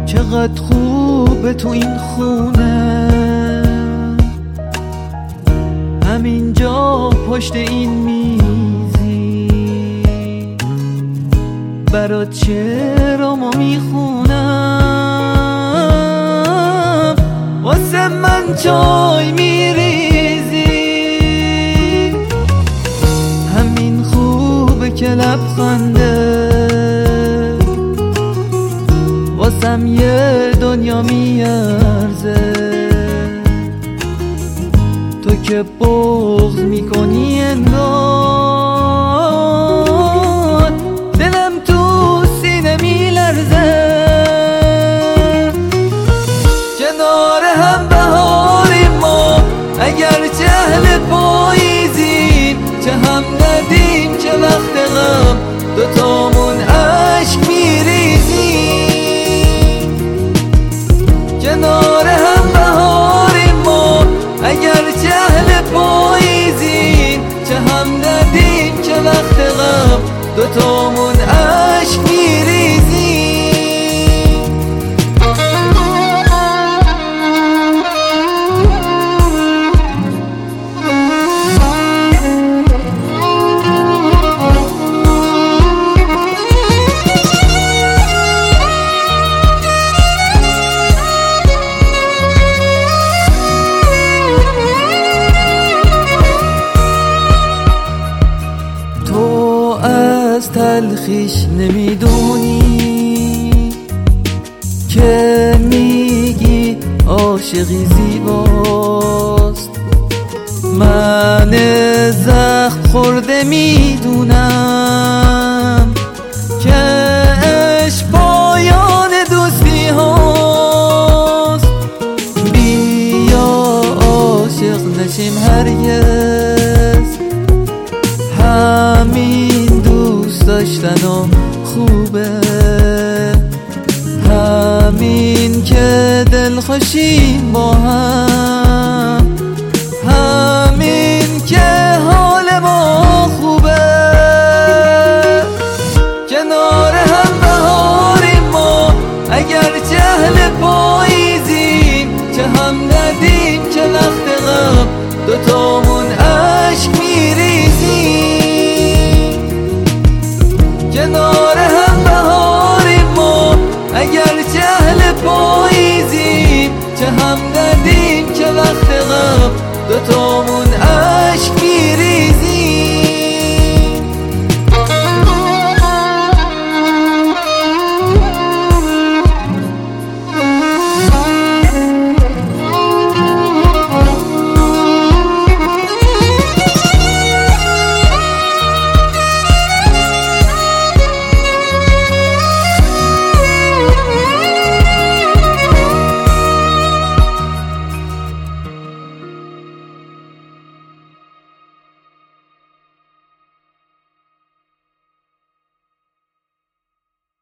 چقدر خوبه تو این خونه، همینجا پشت این میزی برات شعرامو میخونم، واسه من چای میریزی. همین خوبه که لبخنده واسم یه دنیا میارزه. تو که بغض میکنی انگار دلم تو سینه میلرزه. کنار هم بهاریم ما، اگر اهل پاییزیم، چه هم ندیم چه وقت غم دوتامون عشق میریزیم. کنار هم بهاریم ما، اگر اهل پاییزیم، چه هم ندیم چه وقت غم دوتامون عشق میریزیم. از تلخیش نمیدونی که میگی عاشقی زیباست. من زخم خورده میدونم که عشق پایان دوستی هاست. بیا عاشق نشیم هرگز، همین دوست داشتن و خوبه، همین که دل خوشیم با هم.